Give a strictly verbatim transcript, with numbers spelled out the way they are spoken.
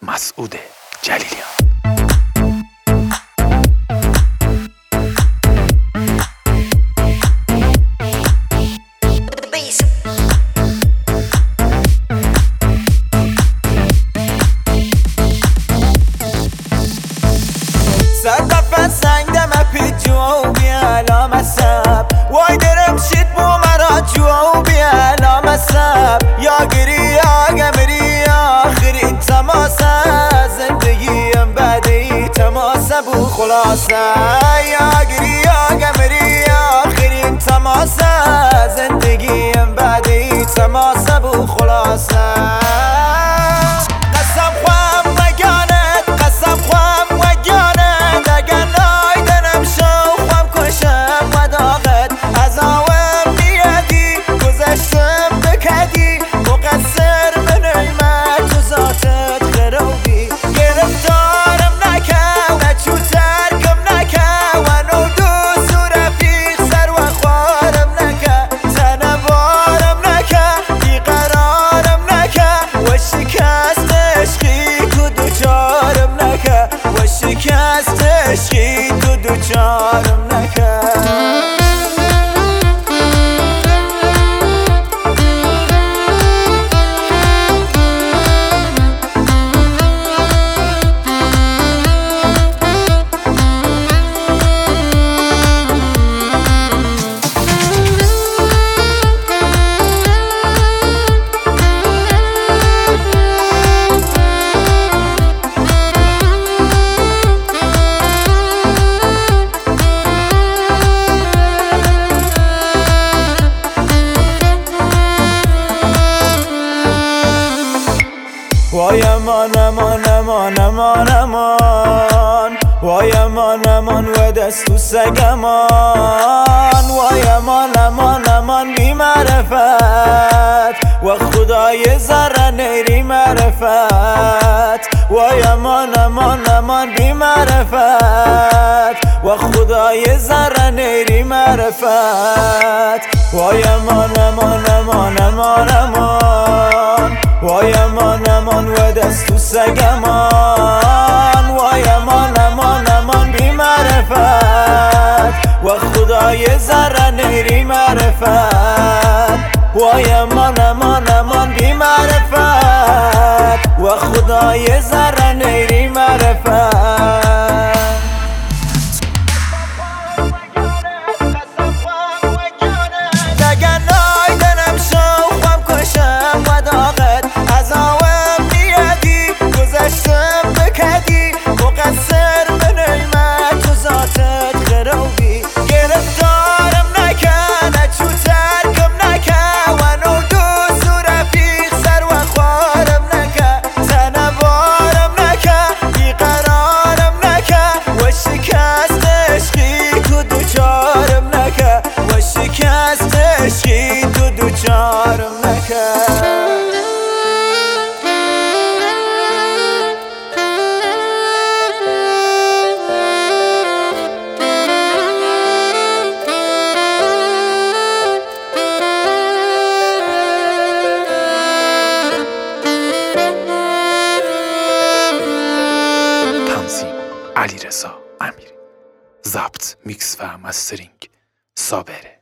مسعود جلیلیان. صدفة سنگدم اپی جوابی علام سب وای درم شید بو مرا جوابی علام سب یا گری یا گمری آخرین تماسه زندگیم بعدی تماسه بو خلاصه یا گری یا گمری آخرین تماسه زندگیم بعدی تماسه بو خلاصه شکست عشقی تو دوچارم نکرد. وای امان امان امان امان امان وای امان امان و دست و سگمان وای امان امان امان بی معرفت و خدای ذره نیری معرفت وای امان امان امان بی معرفت و خدای ذره نیری معرفت وای امان امان امان امان امان وای امان امان و دست و سگمان وای امان امان امان بی معرفت و خدای ذره نیری معرفت وای امان امان امان بی معرفت و خدای ذره نیری معرفت شکست عشقی تو دوچارم نکرد. تنظیم علیرضا امیری، ضبط میکس و مسترینگ صابره.